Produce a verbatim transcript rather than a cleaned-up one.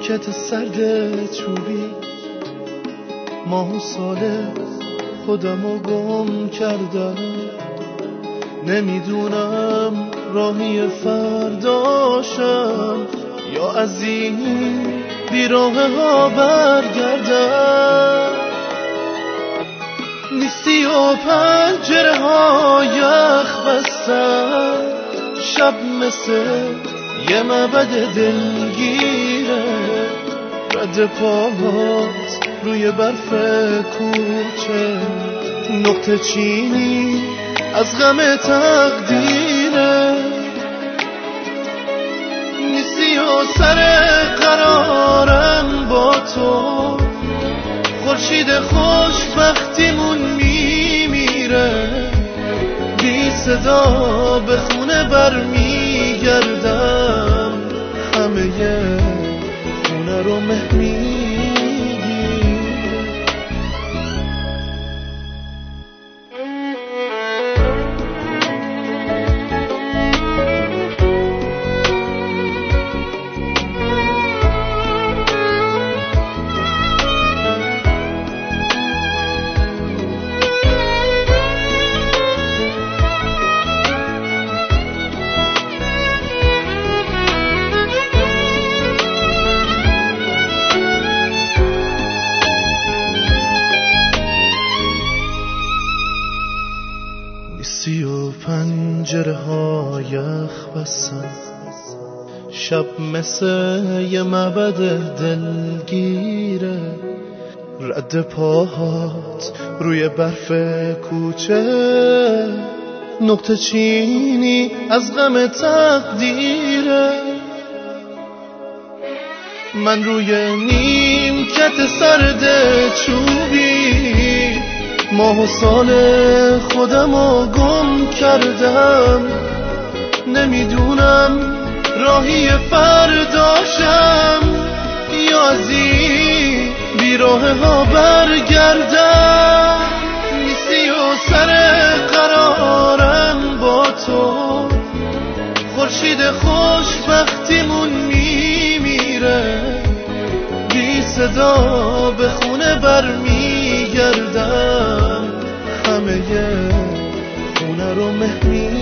نیمکت سرد چوبی، ماه و سال خودمو گم کردم. نمیدونم راهی فرداشم یا از این بیراه ها برگردم. نیستی و پنجره ها یخ بستن، شب مثل یه معبد دلگیره. رد پاهات روی برف کوچه، نقطه چینی از غم تقدیره. نیستی و سر قرارم با تو، خورشید خوشبختیمون میمیره. بی صدا به خونه برمیگردم، همه خونه رو مه میگیره. نیستی و پنجره ها یخ بستن، شب مثل یه معبد دلگیره. رد پاهات روی برف کوچه، نقطه چینی از غم تقدیره. من روی نیمکت سرد چوبی، ماه و سال خودمو گم کردم. نمیدونم راهی فرداشم یا از این بیراه ها برگردم. نیستی و سر قرارم با تو، خورشید خوشبختیمون میمیره. بی صدا به خونه برمیگردم، همه خونه رو مه میگیره.